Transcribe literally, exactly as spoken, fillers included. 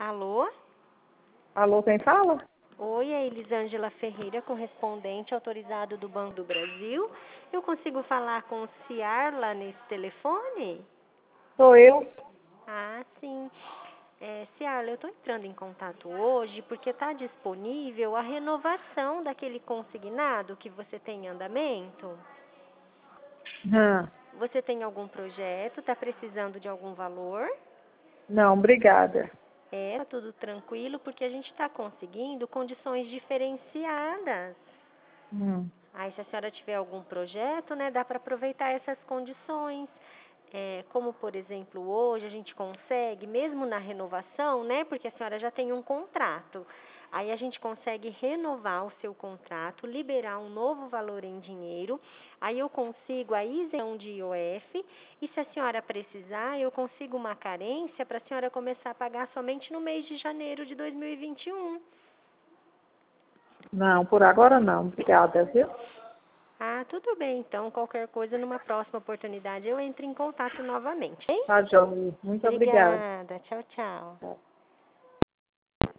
Alô? Alô, quem fala? Oi, é Elisângela Ferreira, correspondente autorizado do Banco do Brasil. Eu consigo falar com Ciarla nesse telefone? Sou eu. Ah, sim. É, Ciarla, eu estou entrando em contato hoje porque está disponível a renovação daquele consignado que você tem em andamento. Hum. Você tem algum projeto? Está precisando de algum valor? Não, obrigada. É, tá tudo tranquilo porque a gente está conseguindo condições diferenciadas. Hum. Aí, se a senhora tiver algum projeto, né, dá para aproveitar essas condições. É, como, por exemplo, hoje a gente consegue, mesmo na renovação, né, porque a senhora já tem um contrato, aí a gente consegue renovar o seu contrato, liberar um novo valor em dinheiro, aí eu consigo a isenção de I O F, e se a senhora precisar, eu consigo uma carência para a senhora começar a pagar somente no mês de janeiro de dois mil e vinte e um. Não, por agora não. Obrigada, viu? Ah, tudo bem, então, qualquer coisa, numa próxima oportunidade, eu entro em contato novamente, hein? Tá, João. Muito obrigada. Obrigada, tchau, tchau. Tá.